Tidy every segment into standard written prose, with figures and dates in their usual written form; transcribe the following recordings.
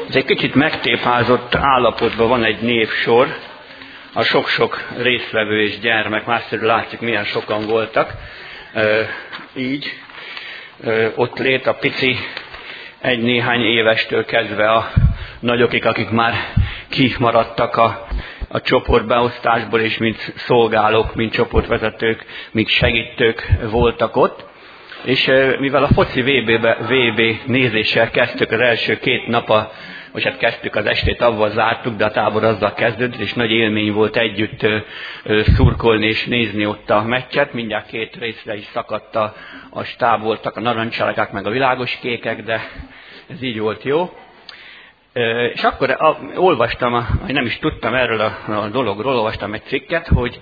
Ez egy kicsit megtépázott állapotban van egy névsor, a sok-sok résztvevő és gyermek, másszerű látszik, milyen sokan voltak. Így ott lét a pici egy-néhány évestől kezdve a nagyokig, akik már kimaradtak a csoportbeosztásból, és mint szolgálók, mint csoportvezetők, mint segítők voltak ott. És mivel a foci VB nézéssel kezdtük az első 2 nap, vagy hát kezdtük az estét, avval zártuk, de a tábor azzal kezdődött, és nagy élmény volt együtt szurkolni és nézni ott a meccset. Mindjárt 2 részre is szakadt a stáb, voltak a narancssárgák meg a világos kékek, de ez így volt jó. És akkor olvastam, nem is tudtam erről a dologról, olvastam egy cikket, hogy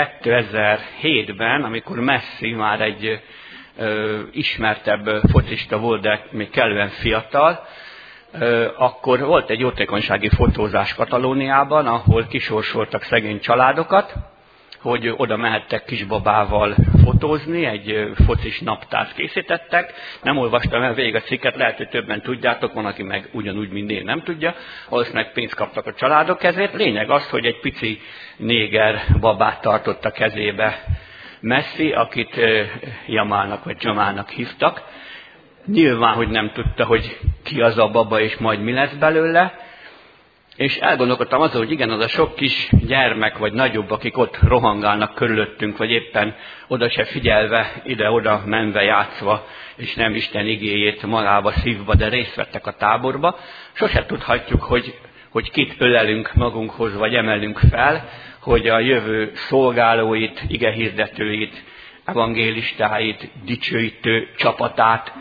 2007-ben, amikor Messi már egy ismertebb focista volt, de még kellően fiatal, akkor volt egy jótékonysági fotózás Katalóniában, ahol kisorsoltak szegény családokat, hogy oda mehettek kisbabával fotózni, egy focis naptárt készítettek. Nem olvastam el végig a cikket, lehet, hogy többen tudjátok, van, aki meg ugyanúgy, mint én nem tudja, valószínűleg pénzt kaptak a családok ezért. Lényeg az, hogy egy pici néger babát tartott a kezébe Messi, akit Jamalnak vagy Jamalnak hívtak. Nyilván, hogy nem tudta, hogy ki az a baba, és majd mi lesz belőle. És elgondolkodtam azon, hogy igen, az a sok kis gyermek, vagy nagyobb, akik ott rohangálnak körülöttünk, vagy éppen oda se figyelve, ide-oda menve játszva, és nem Isten igéjét magába szívva, de részt vettek a táborba. Sose tudhatjuk, hogy kit ölelünk magunkhoz, vagy emelünk fel, hogy a jövő szolgálóit, igehirdetőit, evangélistáit, dicsőítő csapatát,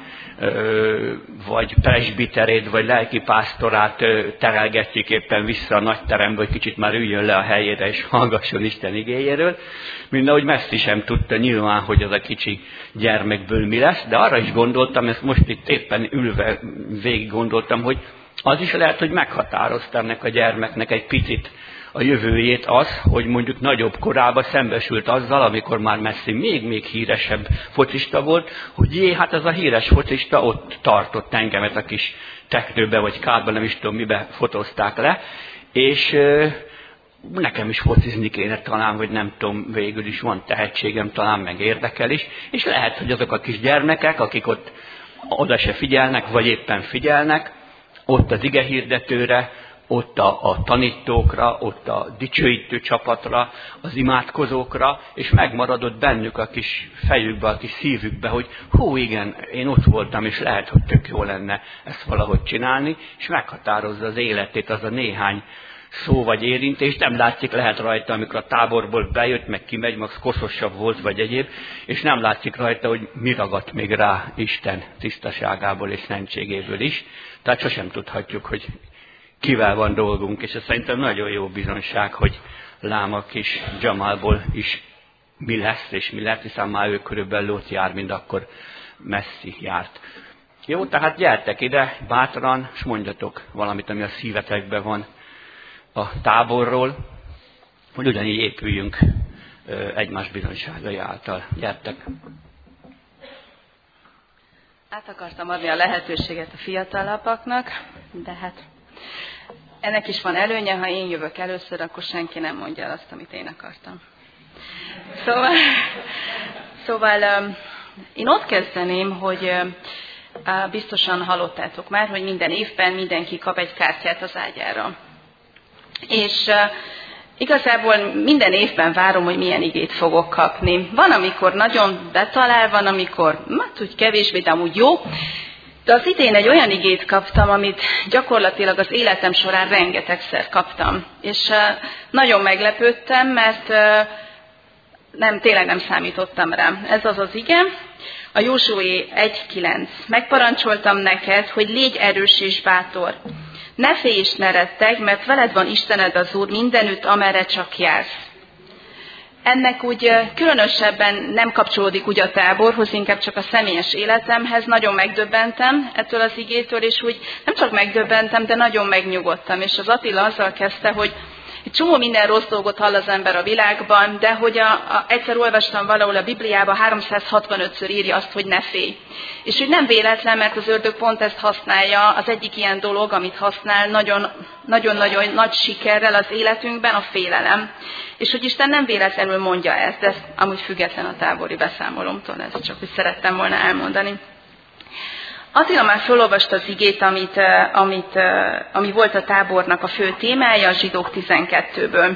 vagy presbiterét, vagy lelkipásztorát terelgetjük éppen vissza a nagy terembe, hogy kicsit már üljön le a helyére, és hallgasson Isten igéjéről. Mindahogy Messi sem tudta nyilván, hogy az a kicsi gyermekből mi lesz, de arra is gondoltam, ezt most itt éppen ülve végig gondoltam, hogy az is lehet, hogy meghatározta ennek a gyermeknek egy picit a jövőjét az, hogy mondjuk nagyobb korában szembesült azzal, amikor már Messi még híresebb focista volt, hogy hát ez a híres focista ott tartott engemet a kis teknőbe vagy kádba, nem is tudom mibe fotózták le, és nekem is focizni kéne talán, vagy nem tudom, végül is van tehetségem, talán meg érdekel is, és lehet, hogy azok a kis gyermekek, akik ott oda se figyelnek, vagy éppen figyelnek, ott az igehirdetőre, ott a tanítókra, ott a dicsőítő csapatra, az imádkozókra, és megmaradott bennük a kis fejükbe, a kis szívükbe, hogy hú igen, én ott voltam, és lehet, hogy tök jó lenne ezt valahogy csinálni, és meghatározza az életét az a néhány szó vagy érintés. Nem látszik, lehet rajta, amikor a táborból bejött, meg kimegy, meg koszosabb volt, vagy egyéb, és nem látszik rajta, hogy mi ragadt még rá Isten tisztaságából és szentségéből is. Tehát sosem tudhatjuk, hogy kivel van dolgunk, és ez szerintem nagyon jó bizonság, hogy lám a kis Jamalból is mi lesz, és mi lett, hiszen már ő körülbelül ott jár, mint akkor Messi járt. Jó, tehát gyertek ide bátran, és mondjatok valamit, ami a szívetekben van a táborról, hogy ugyanígy épüljünk egymás bizonságai által. Gyertek! Át akartam adni a lehetőséget a fiatalabbaknak, de hát ennek is van előnye, ha én jövök először, akkor senki nem mondja el azt, amit én akartam. Szóval én ott kezdeném, hogy biztosan hallottátok már, hogy minden évben mindenki kap egy kártyát az ágyára. És igazából minden évben várom, hogy milyen igét fogok kapni. Van, amikor nagyon betalál, van, amikor úgy kevésbé, de amúgy jó. De az idén egy olyan igét kaptam, amit gyakorlatilag az életem során rengetegszer kaptam. És nagyon meglepődtem, mert tényleg nem számítottam rá. Ez az az ige, a Józsué 1.9. Megparancsoltam neked, hogy légy erős és bátor. Ne félj és ne rettegj, mert veled van Istened az Úr mindenütt, amerre csak jársz. Ennek úgy különösebben nem kapcsolódik úgy a táborhoz, inkább csak a személyes életemhez. Nagyon megdöbbentem ettől az igétől, és úgy nem csak megdöbbentem, de nagyon megnyugodtam. És az Attila azzal kezdte, hogy Egy csomó minden rossz dolgot hall az ember a világban, de hogy egyszer olvastam valahol a Bibliában, 365-ször írja azt, hogy ne félj. És hogy nem véletlen, mert az ördög pont ezt használja, az egyik ilyen dolog, amit használ nagyon-nagyon nagy sikerrel az életünkben, a félelem. És hogy Isten nem véletlenül mondja ezt, de ez amúgy független a tábori beszámolomtól, ezt csak úgy szerettem volna elmondani. Attila már felolvasta az igét, ami volt a tábornak a fő témája, a Zsidók 12-ből.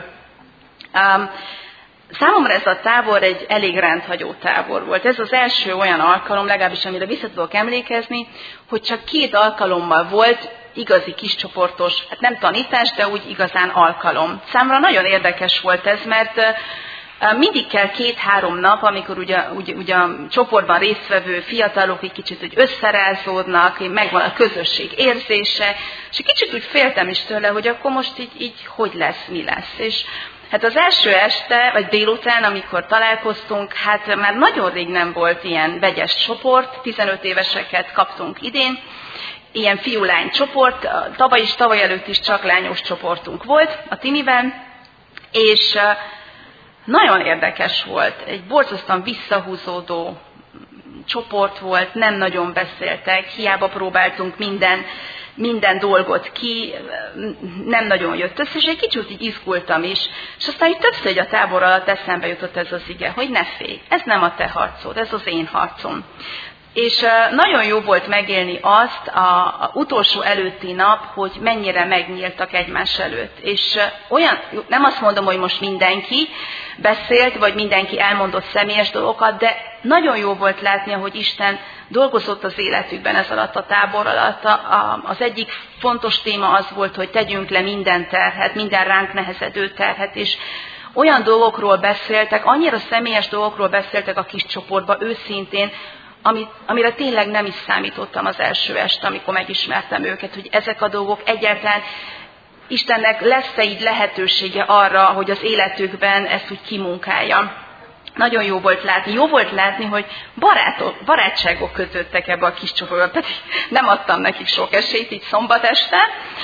Számomra ez a tábor egy elég rendhagyó tábor volt. Ez az első olyan alkalom, legalábbis amire vissza tudok emlékezni, hogy csak 2 alkalommal volt igazi kiscsoportos, hát nem tanítás, de úgy igazán alkalom. Számomra nagyon érdekes volt ez, mert mindig kell 2-3 nap, amikor ugye a csoportban résztvevő fiatalok egy kicsit úgy összerázódnak, megvan a közösség érzése, és egy kicsit úgy féltem is tőle, hogy akkor most így hogy lesz, mi lesz. És hát az első este, vagy délután, amikor találkoztunk, hát már nagyon rég nem volt ilyen vegyes csoport, 15 éveseket kaptunk idén, ilyen fiú-lány csoport, tavaly előtt is csak lányos csoportunk volt a Timiben, és nagyon érdekes volt, egy borzasztóan visszahúzódó csoport volt, nem nagyon beszéltek, hiába próbáltunk minden dolgot ki, nem nagyon jött össze, és egy kicsit így izgultam is. És aztán így többször egy a tábor alatt eszembe jutott ez az ige, hogy ne félj, ez nem a te harcod, ez az én harcom. És nagyon jó volt megélni azt a utolsó előtti nap, hogy mennyire megnyíltak egymás előtt. És olyan, nem azt mondom, hogy most mindenki beszélt, vagy mindenki elmondott személyes dolgokat, de nagyon jó volt látni, hogy Isten dolgozott az életükben ez alatt a tábor alatt. Az egyik fontos téma az volt, hogy tegyünk le minden terhet, minden ránk nehezedő terhet, és olyan dolgokról beszéltek, annyira személyes dolgokról beszéltek a kis csoportban őszintén, amire tényleg nem is számítottam az első este, amikor megismertem őket, hogy ezek a dolgok egyáltalán Istennek lesz-e így lehetősége arra, hogy az életükben ezt úgy kimunkálja. Nagyon jó volt látni, hogy barátságok kötöttek ebbe a kis csoportba, pedig nem adtam nekik sok esélyt, így szombat este,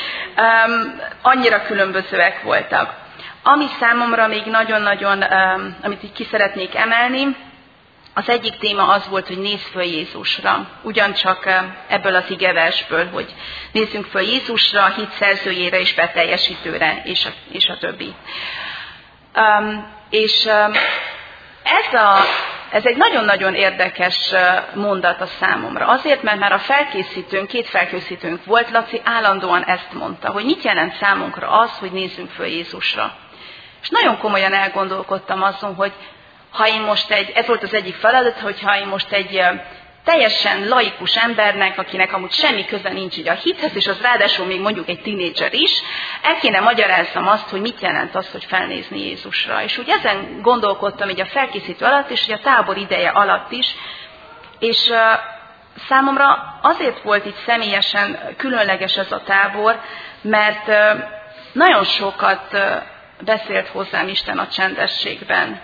annyira különbözőek voltak. Ami számomra még nagyon-nagyon, amit így ki szeretnék emelni, az egyik téma az volt, hogy nézz föl Jézusra, ugyancsak ebből az igeversből, hogy nézzünk föl Jézusra, a hit szerzőjére és beteljesítőre, és a többi. Ez egy nagyon-nagyon érdekes mondat a számomra. Azért, mert már a felkészítőnk, 2 felkészítőnk volt, Laci állandóan ezt mondta, hogy mit jelent számunkra az, hogy nézzünk föl Jézusra. És nagyon komolyan elgondolkodtam azon, hogy ha én most ez volt az egyik feladat, hogyha én most egy teljesen laikus embernek, akinek amúgy semmi köze nincs így a hithez, és az ráadásul még mondjuk egy tínédzser is, el kéne magyarázzam azt, hogy mit jelent az, hogy felnézni Jézusra. És úgy ezen gondolkodtam így a felkészítő alatt, és a tábor ideje alatt is, és számomra azért volt így személyesen különleges ez a tábor, mert nagyon sokat beszélt hozzám Isten a csendességben.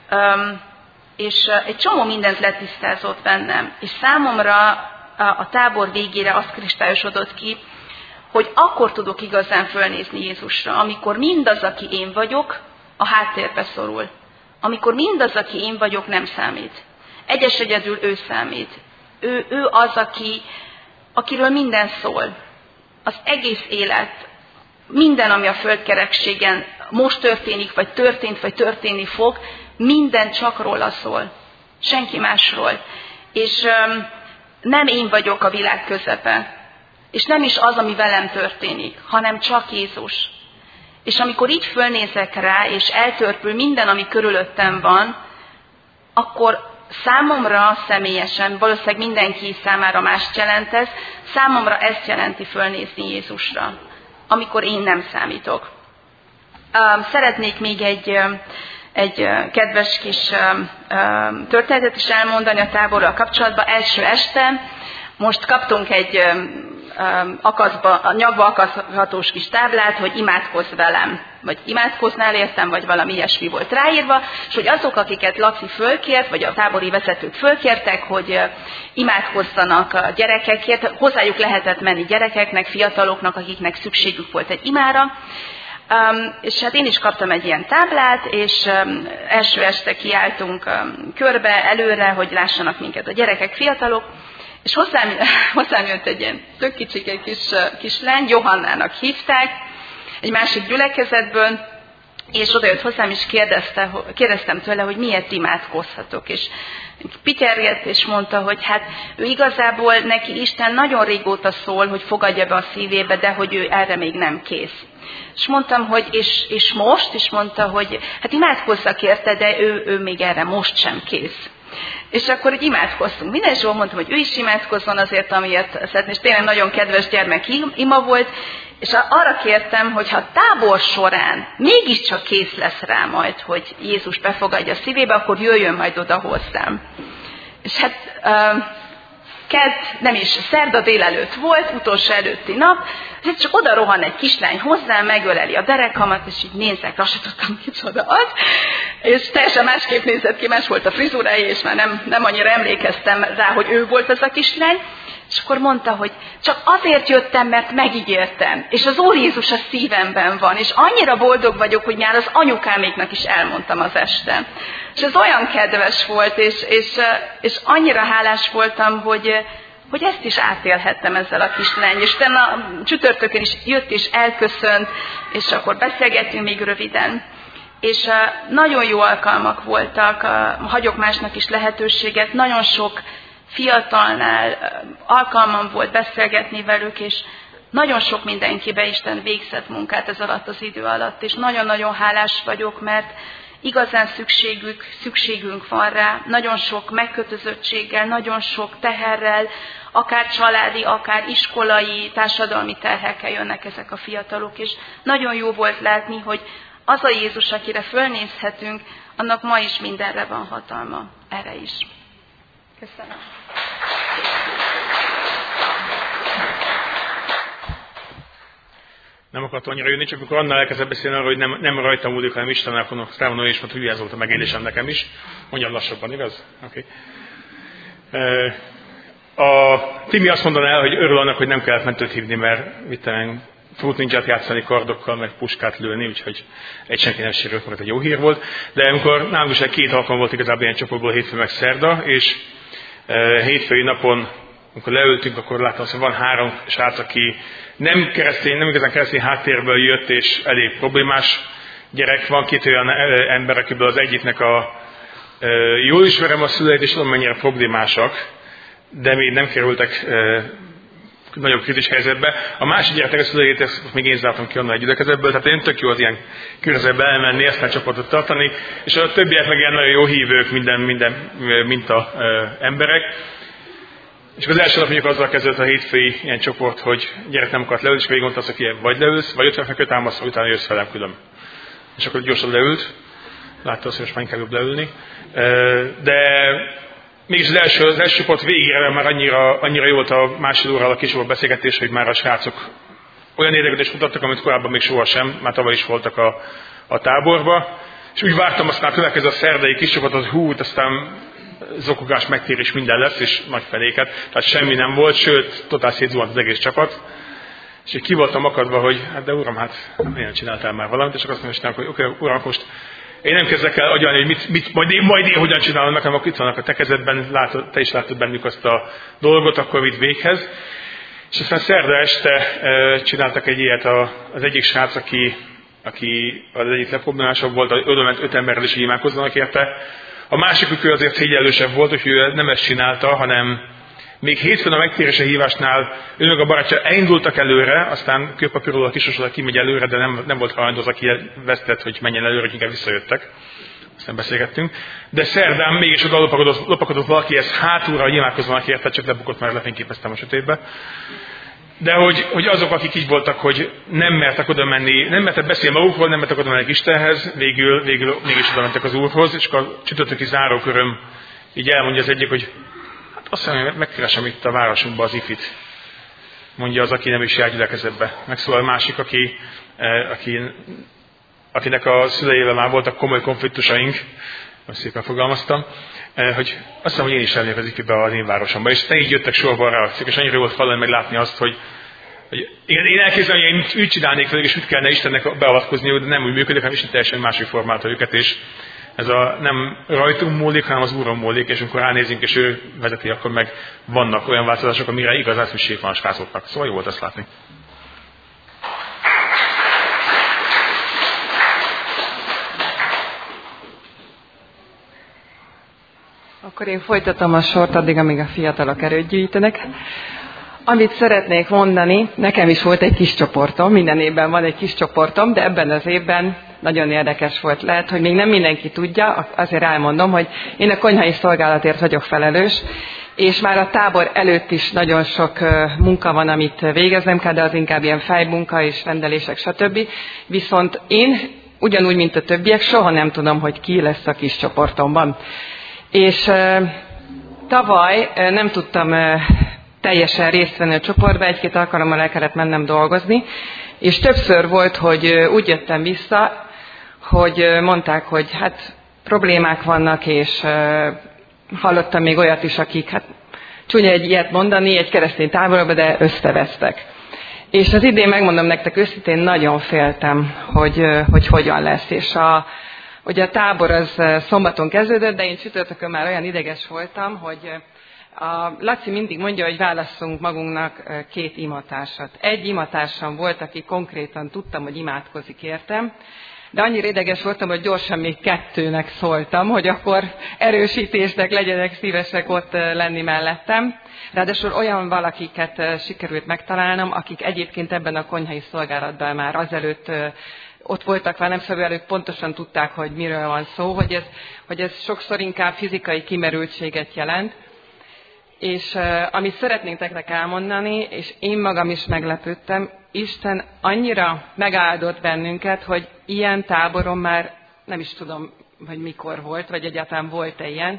És egy csomó mindent letisztázott bennem. És számomra a tábor végére azt kristályosodott ki, hogy akkor tudok igazán fölnézni Jézusra, amikor mindaz, aki én vagyok, a háttérbe szorul. Amikor mindaz, aki én vagyok, nem számít. Egyedül ő számít. Ő az, akiről minden szól. Az egész élet, minden, ami a földkerekségen most történik, vagy történt, vagy történni fog, minden csak róla szól. Senki másról. És nem én vagyok a világ közepe. És nem is az, ami velem történik, hanem csak Jézus. És amikor így fölnézek rá, és eltörpül minden, ami körülöttem van, akkor számomra személyesen, valószínűleg mindenki számára mást jelent ez, számomra ezt jelenti fölnézni Jézusra, amikor én nem számítok. Szeretnék még egy kedves kis történetet is elmondani a táborral kapcsolatban. Első este most kaptunk egy nyakba akaszthatós kis táblát, hogy imádkozz velem, vagy imádkoznál értem, vagy valami ilyesmi volt ráírva, és hogy azok, akiket Laci fölkért, vagy a tábori vezetők fölkértek, hogy imádkozzanak a gyerekekért, hozzájuk lehetett menni gyerekeknek, fiataloknak, akiknek szükségük volt egy imára, És hát én is kaptam egy ilyen táblát, és első este kiálltunk körbe, előre, hogy lássanak minket a gyerekek, fiatalok, és hozzám jött egy ilyen tök kicsike kislány, Johannának hívták, egy másik gyülekezetből, és oda jött hozzám, és kérdeztem tőle, hogy miért imádkozhatok, és pityergett, és mondta, hogy hát ő igazából neki Isten nagyon régóta szól, hogy fogadja be a szívébe, de hogy ő erre még nem kész. És mondtam, hogy és most? És mondta, hogy hát imádkozzak érte, de ő még erre most sem kész. És akkor így imádkoztunk. Minden is jól mondtam, hogy ő is imádkozzon azért, amiért szeretné, és tényleg nagyon kedves gyermek ima volt, és arra kértem, hogy ha a tábor során mégiscsak kész lesz rá majd, hogy Jézus befogadja a szívébe, akkor jöjjön majd oda hozzám. És hát nem is, szerda délelőtt volt, utolsó előtti nap, és csak oda rohan egy kislány hozzám, megöleli a derekamat, és így nézek, azt sem tudtam, kicsoda az, és teljesen másképp nézett ki, más volt a frizurája, és már nem annyira emlékeztem rá, hogy ő volt az a kislány, és akkor mondta, hogy csak azért jöttem, mert megígértem, és az Úr Jézus a szívemben van, és annyira boldog vagyok, hogy már az anyukáméknak is elmondtam az este. És ez olyan kedves volt, és annyira hálás voltam, hogy ezt is átélhettem ezzel a kislánnyal. És utána csütörtökön is jött és elköszönt, és akkor beszélgettünk még röviden. És nagyon jó alkalmak voltak, hagyok másnak is lehetőséget, nagyon sok fiatalnál alkalmam volt beszélgetni velük, és nagyon sok mindenkibe Isten végzett munkát ez alatt az idő alatt, és nagyon-nagyon hálás vagyok, mert igazán szükségünk van rá, nagyon sok megkötözöttséggel, nagyon sok teherrel, akár családi, akár iskolai, társadalmi terhekkel jönnek ezek a fiatalok, és nagyon jó volt látni, hogy az a Jézus, akire fölnézhetünk, annak ma is mindenre van hatalma, erre is. Köszönöm. Nem akart annyira jönni, csak amikor annál elkezdett beszélni arról, hogy nem rajtam múlik, hanem Istennel fognak számolni, és mondta, hogy ez volt a megélésem nekem is. Mondjam lassabban, igaz? Oké. A Timi azt mondaná el, hogy örül annak, hogy nem kellett mentőt hívni, mert Fruit Ninját játszani kardokkal, meg puskát lőni, úgyhogy egy senki nem sérült, mert egy jó hír volt. De amikor nálunk is egy 2 alkalom volt igazából ilyen csoportból, hétfő meg szerda, és hétfői napon, amikor leültünk, akkor láttam, hogy van 3 srác, aki nem igazán keresztény háttérből jött, és elég problémás gyerek. Van 2 olyan ember, akiből az egyiknek jól ismerem a szüleit, és tudom, mennyire problémásak, de még nem kerültek nagyobb krízis helyzetbe. A másik gyereknek a szüleit, ezt még én zártam ki onnan egy gyülekezetből, tehát én tök jó az ilyen környezetbe elmenni, aztán csoportot tartani, és a többiek meg ilyen nagyon jó hívők, minden minta emberek. És az első nap mondjuk azzal kezdődött a hétfői ilyen csoport, hogy gyerek nem akart leülni, és végig mondta azt, hogy vagy leülsz, vagy 50 fekvő támasz, vagy utána jössz velem külön. És akkor gyorsan leült, látta azt, hogy most már inkább jobb leülni. De mégis az első csoport végére már annyira jó volt a másfél órával a kisebb beszélgetés, hogy már a srácok olyan érdeklődést mutattak, amit korábban még sohasem, már tavaly is voltak a táborba. És úgy vártam, aztán következő a szerdai kis csoport, aztán zokogás, megtérés minden lesz, és nagy feléket. Tehát semmi nem volt, sőt, totál szétzuhant az egész csapat. És így ki voltam akadva, hogy hát de uram, hát én csináltál már valamit, és akkor azt mondtam, hogy oké, uram, most én nem kezdek el agyalni, hogy majd én hogyan csinálom, nekem akkor itt vannak a te kezedben, te is látod bennük azt a dolgot, akkor vidd véghez. És aztán szerda este csináltak egy ilyet az egyik srác, aki az egyik legproblémásabb volt, oda ment 5 emberrel is, hogy imádkozzanak érte. A másik ő azért szégyellősebb volt, hogy ő nem ezt csinálta, hanem még hétfőn a megtérése hívásnál ő meg a barátja elindultak előre, aztán kőpapírról a kisosodra kimegy előre, de nem volt hajlandó az, aki vesztett, hogy menjen előre, hogy inkább visszajöttek. Aztán beszélgettünk. De szerdán mégis oda lopakodott valaki, ez hátulra, hogy imádkozzanak érte, csak lebukott, már lefényképeztem a sötétbe. De hogy azok, akik így voltak, hogy nem mertek oda menni, nem mertek beszélni magukról, nem mertek oda menni Istenhez, végül mégis oda mentek az Úrhoz, és a csütörtöki záróköröm így elmondja az egyik, hogy hát azt hiszem, hogy megkeresem itt a városunkba az ifit, mondja az, aki nem is jár gyülekezetbe. Megszólal a másik, akinek a szüleivel már voltak komoly konfliktusaink, most szépen fogalmaztam, hogy azt hiszem, hogy én is elmegyek az ifibe az én városomba. És te így jöttek sorban rá, és annyira volt hallani meg látni azt, hogy Én elképzelem, hogy én úgy csinálnék velük, és úgy kellene Istennek beavatkoznia, de nem úgy működik, hanem Isten teljesen másik formálta őket, és ez nem rajtunk múlik, hanem az Úron múlik, és amikor ránézünk, és ő vezeti, akkor meg vannak olyan változások, amire igazán szükség van a srácoknak. Szóval jó volt ezt látni. Akkor én folytatom a sort addig, amíg a fiatalok erőt gyűjtenek. Amit szeretnék mondani, nekem is volt egy kis csoportom, minden évben van egy kis csoportom, de ebben az évben nagyon érdekes volt. Lehet, hogy még nem mindenki tudja, azért elmondom, hogy én a konyhai szolgálatért vagyok felelős, és már a tábor előtt is nagyon sok munka van, amit végeznem kell, de az inkább ilyen fejmunka és rendelések, stb. Viszont én, ugyanúgy, mint a többiek, soha nem tudom, hogy ki lesz a kis csoportomban. És tavaly nem tudtam teljesen részt venni a csoportba, egy-két alkalommal el kellett mennem dolgozni, és többször volt, hogy úgy jöttem vissza, hogy mondták, hogy hát problémák vannak, és hallottam még olyat is, akik, hát csúnya egy ilyet mondani, egy keresztény táborba, de összevesztek. És az idén megmondom nektek őszintén, nagyon féltem, hogy hogyan lesz, és ugye a tábor az szombaton kezdődött, de én csütörtökön már olyan ideges voltam, hogy a Laci mindig mondja, hogy válasszunk magunknak 2 imatársat. Egy imatársam volt, aki konkrétan tudtam, hogy imádkozik értem, de annyira ideges voltam, hogy gyorsan még 2-nek szóltam, hogy akkor erősítésnek legyenek szívesek ott lenni mellettem. Ráadásul olyan valakiket sikerült megtalálnom, akik egyébként ebben a konyhai szolgálatban már azelőtt ott voltak velem, szóval ők pontosan tudták, hogy miről van szó, hogy ez sokszor inkább fizikai kimerültséget jelent. És amit szeretnénk nektek elmondani, és én magam is meglepődtem, Isten annyira megáldott bennünket, hogy ilyen táboron már nem is tudom, hogy mikor volt, vagy egyáltalán volt-e ilyen.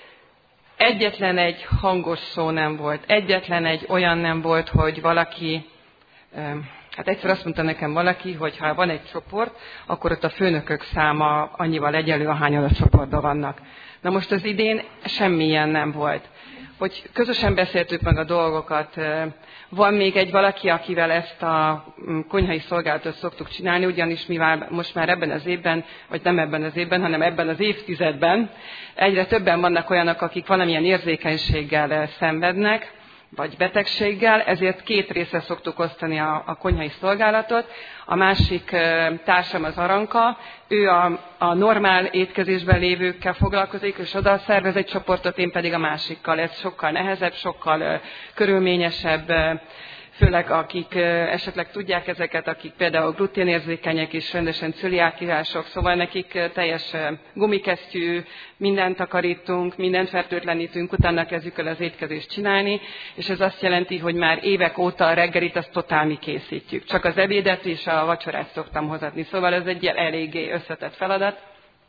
Egyetlen egy hangos szó nem volt, egyetlen egy olyan nem volt, hogy valaki, hát egyszer azt mondta nekem valaki, hogy ha van egy csoport, akkor ott a főnökök száma annyival egyenlő, ahányan a csoportban vannak. Na most az idén semmilyen nem volt. Hogy közösen beszéltük meg a dolgokat. Van még egy valaki, akivel ezt a konyhai szolgálatot szoktuk csinálni, ugyanis mivel most már ebben az évben, vagy nem ebben az évben, hanem ebben az évtizedben egyre többen vannak olyanok, akik valamilyen érzékenységgel szenvednek, vagy betegséggel, ezért 2 részre szoktuk osztani a konyhai szolgálatot. A másik társam az Aranka, ő a normál étkezésben lévőkkel foglalkozik, és oda szervez egy csoportot, én pedig a másikkal. Ez sokkal nehezebb, sokkal körülményesebb, főleg akik esetleg tudják ezeket, akik például gluténérzékenyek és rendesen cöliákiások, szóval nekik teljes gumikesztyű, mindent takarítunk, mindent fertőtlenítünk, utána kezdjük el az étkezést csinálni, és ez azt jelenti, hogy már évek óta a reggelit azt totál mi készítjük. Csak az ebédet és a vacsorát szoktam hozatni, szóval ez egy eléggé összetett feladat.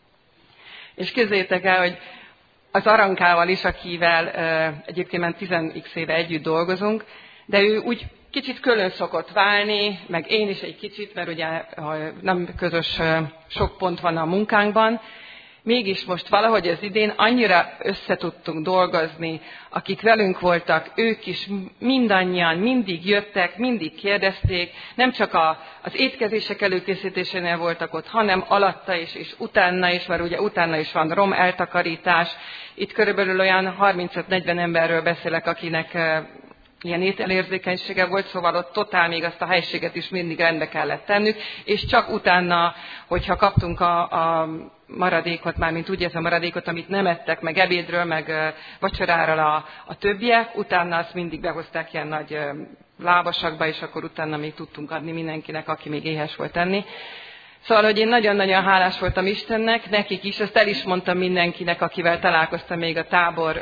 És képzeljétek el, hogy az Arankával is, akivel egyébként már 10x éve együtt dolgozunk, de ő úgy kicsit külön szokott válni, meg én is egy kicsit, mert ugye nem közös sok pont van a munkánkban. Mégis most valahogy az idén annyira összetudtunk dolgozni, akik velünk voltak, ők is mindannyian mindig jöttek, mindig kérdezték, nem csak az étkezések előkészítésénél voltak ott, hanem alatta is, és utána is, mert ugye utána is van rom eltakarítás. Itt körülbelül olyan 35-40 emberről beszélek, akinek ilyen ételérzékenysége volt, szóval ott totál még azt a helységet is mindig rendbe kellett tennünk, és csak utána, hogyha kaptunk a maradékot, mármint úgy ez a maradékot, amit nem ettek, meg ebédről, meg vacsoráról a többiek, utána azt mindig behozták ilyen nagy lábasakba, és akkor utána még tudtunk adni mindenkinek, aki még éhes volt enni. Szóval, hogy én nagyon-nagyon hálás voltam Istennek, nekik is, ezt el is mondtam mindenkinek, akivel találkoztam még a tábor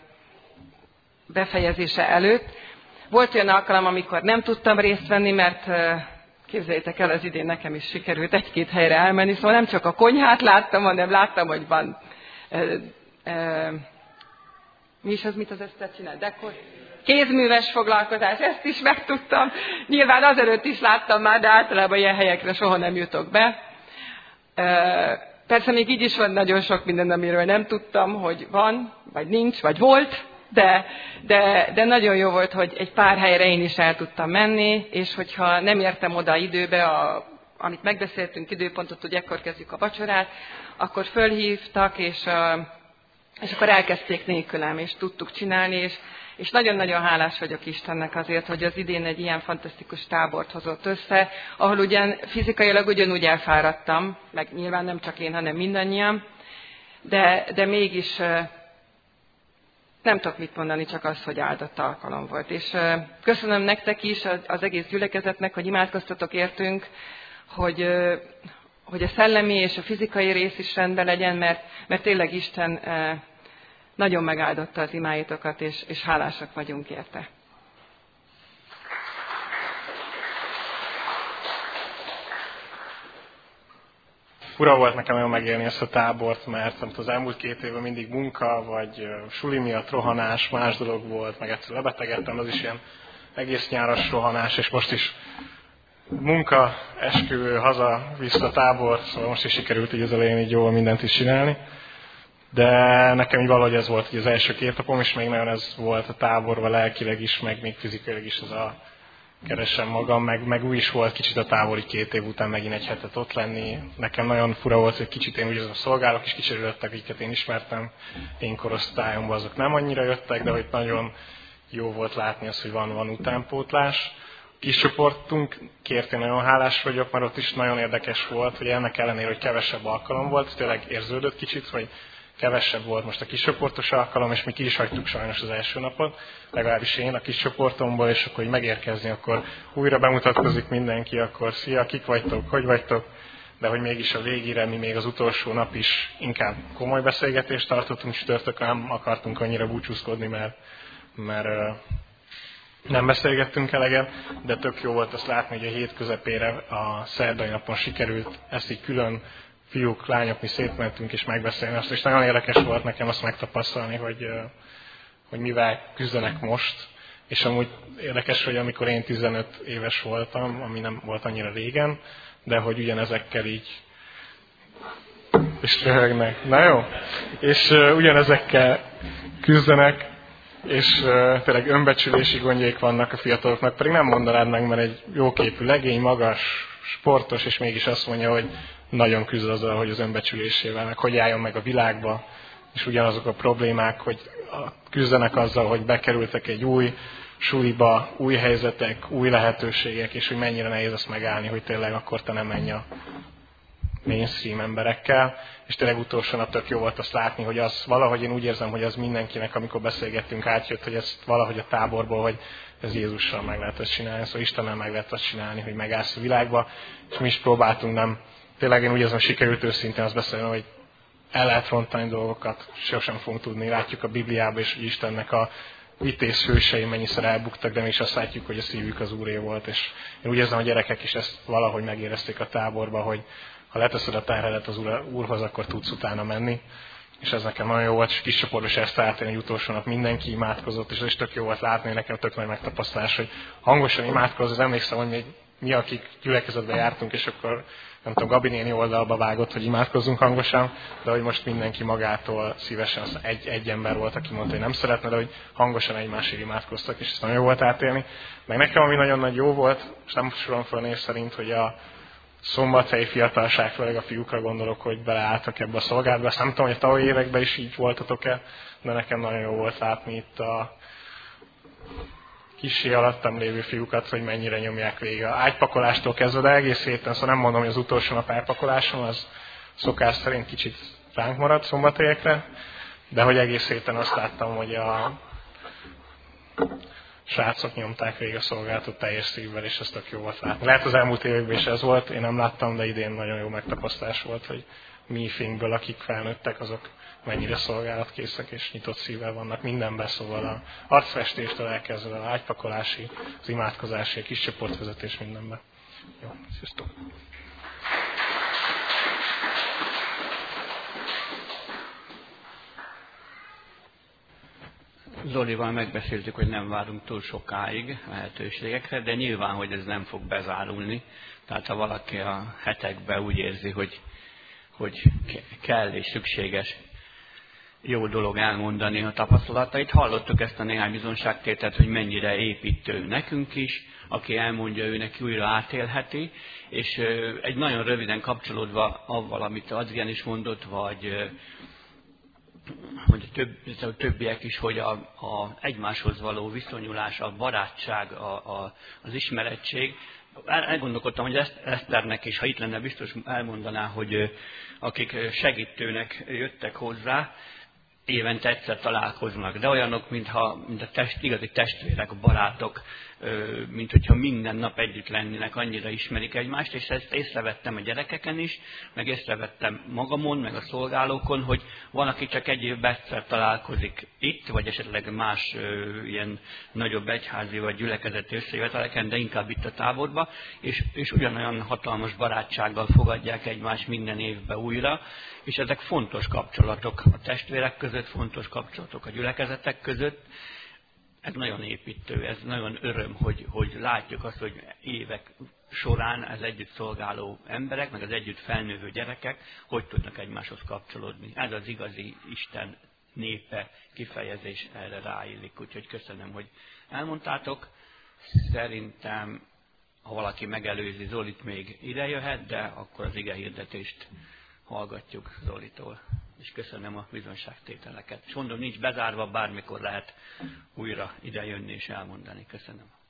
befejezése előtt. Volt olyan alkalom, amikor nem tudtam részt venni, mert képzeljétek el, az idén nekem is sikerült 1-2 helyre elmenni, szóval nem csak a konyhát láttam, hanem láttam, hogy van mi is az, mit az Eszter csinál? Dekor? Kézműves foglalkozás, ezt is megtudtam. Nyilván azelőtt is láttam már, de általában ilyen helyekre soha nem jutok be. Persze még így is van nagyon sok minden, amiről nem tudtam, hogy van, vagy nincs, vagy volt. de nagyon jó volt, hogy egy pár helyre én is el tudtam menni, és hogyha nem értem oda időbe, amit megbeszéltünk, időpontot, hogy ekkor kezdjük a vacsorát, akkor fölhívtak, és akkor elkezdték nélkülem, és tudtuk csinálni, és nagyon-nagyon hálás vagyok Istennek azért, hogy az idén egy ilyen fantasztikus tábort hozott össze, ahol ugyan fizikailag ugyanúgy elfáradtam, meg nyilván nem csak én, hanem mindannyian, de mégis nem tudok mit mondani, csak az, hogy áldott alkalom volt. És köszönöm nektek is, az egész gyülekezetnek, hogy imádkoztatok értünk, hogy a szellemi és a fizikai rész is rendben legyen, mert tényleg Isten nagyon megáldotta az imáitokat, és hálásak vagyunk érte. Fura volt nekem nagyon megélni ezt a tábort, mert az elmúlt 2 évben mindig munka, vagy suli miatt rohanás, más dolog volt, meg egyszer lebetegedtem, az is ilyen egész nyáros rohanás, és most is munka, esküvő, haza, vissza tábor, szóval most is sikerült így az elején így jól mindent is csinálni. De nekem így valahogy ez volt így az első 2 napom, és még nagyon ez volt a táborban lelkileg is, meg még fizikailag is ez a keresem magam, meg úgy is volt kicsit a tábor így 2 év után megint egy hetet ott lenni. Nekem nagyon fura volt, hogy kicsit én úgy azon szolgálok is kicsit jöttek, akiket én ismertem, én korosztályomban azok nem annyira jöttek, de hogy nagyon jó volt látni azt, hogy van utánpótlás. Kis csoportunkért én nagyon hálás vagyok, mert ott is nagyon érdekes volt, hogy ennek ellenére, hogy kevesebb alkalom volt, tényleg érződött kicsit, hogy kevesebb volt most a kiscsoportos alkalom, és mi ki is hagytuk sajnos az első napot, legalábbis én a kis csoportomból, és akkor, hogy megérkezni, akkor újra bemutatkozik mindenki, akkor szia, kik vagytok, hogy vagytok, de hogy mégis a végére, mi még az utolsó nap is inkább komoly beszélgetést tartottunk, csütörtökön nem akartunk annyira búcsúzkodni, mert nem beszélgettünk eleget, de tök jó volt azt látni, hogy a hét közepére a szerdai napon sikerült ezt így külön fiúk, lányok, mi szétmentünk és megbeszélni azt, és nagyon érdekes volt nekem azt megtapasztalni, hogy mivel küzdenek most, és amúgy érdekes, hogy amikor én 15 éves voltam, ami nem volt annyira régen, de hogy ugyanezekkel így, és röhögnek, na jó, és ugyanezekkel küzdenek, és tényleg önbecsülési gondjaik vannak a fiataloknak, pedig nem mondanád meg, mert egy jóképű legény, magas, sportos, és mégis azt mondja, hogy nagyon küzd azzal, hogy az önbecsülésével, meg hogy álljon meg a világba, és ugyanazok a problémák, hogy küzdenek azzal, hogy bekerültek egy új suliba, új helyzetek, új lehetőségek, és hogy mennyire nehéz azt megállni, hogy tényleg akkor te nem menj a mainstream emberekkel, és tényleg utolsó nap tök jó volt azt látni, hogy az valahogy én úgy érzem, hogy az mindenkinek, amikor beszélgettünk, átjött, hogy ezt valahogy a táborból, hogy ez Jézussal meg lehet azt csinálni, szóval Istennel meg lehet azt csinálni, hogy megállsz a világba, és mi is próbáltunk, nem. Tényleg én úgy érzem, sikerült őszintén azt beszélni, hogy el lehet rontani dolgokat, sosem fogunk tudni. Látjuk a Bibliában is, hogy Istennek a vitéz hősei mennyiszer elbuktak, de mi is azt látjuk, hogy a szívük az Úré volt. És én úgy érzem, hogy a gyerekek is ezt valahogy megérezték a táborba, hogy ha leteszed a terhedet az Úrhoz, akkor tudsz utána menni. És ez nekem nagyon jó volt, és kis csoportban is ezt átélni, hogy utolsó nap mindenki imádkozott, és ez is tök jó volt látni, hogy nekem tök nagy megtapasztalás, hogy hangosan imádkozott. Emlékszem, hogy még mi, akik gyülekezetbe jártunk, és akkor nem tudom, Gabi néni oldalba vágott, hogy imádkozzunk hangosan, de hogy most mindenki magától szívesen, egy ember volt, aki mondta, hogy nem szeretne, de hogy hangosan egymásért imádkoztak, és ez nagyon jó volt átélni. Meg nekem, ami nagyon nagy jó volt, és nem soron fel név szerint, hogy a szombathelyi fiatalság, főleg a fiúkra gondolok, hogy beleálltak ebbe a szolgálatba. Ezt nem tudom, hogy a tavalyi években is így voltatok-e, de nekem nagyon jó volt látni itt a kissé alattam lévő fiúkat, hogy mennyire nyomják végig. A ágypakolástól kezdve, de egész héten, szóval nem mondom, hogy az utolsó nap ágypakolásom, az szokás szerint kicsit ránk maradt szombathelyekre, de hogy egész héten azt láttam, hogy a srácok nyomták végig a szolgálatot teljes szívvel, és ez tök jó volt látni. Lehet az elmúlt években is ez volt, én nem láttam, de idén nagyon jó megtapasztalás volt, hogy mi finkből, akik felnőttek, azok mennyire szolgálatkészek és nyitott szívvel vannak mindenben, szóval a arcfestéstől elkezdve a ágypakolási, az imádkozási, a kis csoportvezetés mindenben. Jó, sziasztok! Zolival megbeszéltük, hogy nem várunk túl sokáig lehetőségekre, de nyilván, hogy ez nem fog bezárulni. Tehát ha valaki a hetekben úgy érzi, hogy kell és szükséges jó dolog elmondani a tapasztalatait. Hallottuk ezt a néhány bizonságtételt, hogy mennyire építő nekünk is, aki elmondja, ő neki újra átélheti, és egy nagyon röviden kapcsolódva avval, amit Adrián is mondott, vagy a többiek is, hogy a egymáshoz való viszonyulás, a barátság, az ismerettség. Elgondolkodtam, hogy Eszternek is, ha itt lenne, biztos elmondaná, hogy akik segítőnek jöttek hozzá, évente egyszer találkoznak, de olyanok, mint a igazi testvérek, barátok, mint hogyha minden nap együtt lennének, annyira ismerik egymást, és ezt észrevettem a gyerekeken is, meg észrevettem magamon, meg a szolgálókon, hogy van, aki csak egy évben egyszer találkozik itt, vagy esetleg más ilyen nagyobb egyházi vagy gyülekezeti összejöveteleken, de inkább itt a táborba, és ugyanolyan hatalmas barátsággal fogadják egymást minden évben újra, és ezek fontos kapcsolatok a testvérek között, fontos kapcsolatok a gyülekezetek között. Ez nagyon építő, ez nagyon öröm, hogy látjuk azt, hogy évek során az együtt szolgáló emberek, meg az együtt felnővő gyerekek, hogy tudnak egymáshoz kapcsolódni. Ez az igazi Isten népe kifejezés, erre ráillik. Úgyhogy köszönöm, hogy elmondtátok. Szerintem, ha valaki megelőzi Zolit, még ide jöhet, de akkor az igehirdetést hallgatjuk Zolitól. És köszönöm a bizonságtételeket. És mondom, nincs bezárva, bármikor lehet újra ide jönni és elmondani. Köszönöm.